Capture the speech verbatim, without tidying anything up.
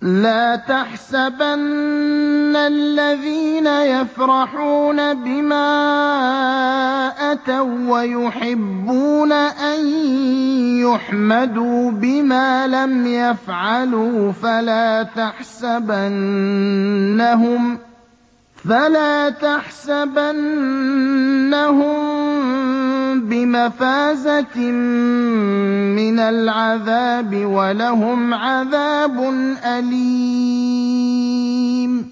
لَا تَحْسَبَنَّ الَّذِينَ يَفْرَحُونَ بِمَا أَتَوا وَّيُحِبُّونَ أَن يُحْمَدُوا بِمَا لَمْ يَفْعَلُوا فَلَا تَحْسَبَنَّهُم فَلَا تَحْسَبَنَّهُم بِمَفَازَةٍ مِّنَ الْعَذَابِ ۖ وَلَهُمْ عَذَابٌ أَلِيمٌ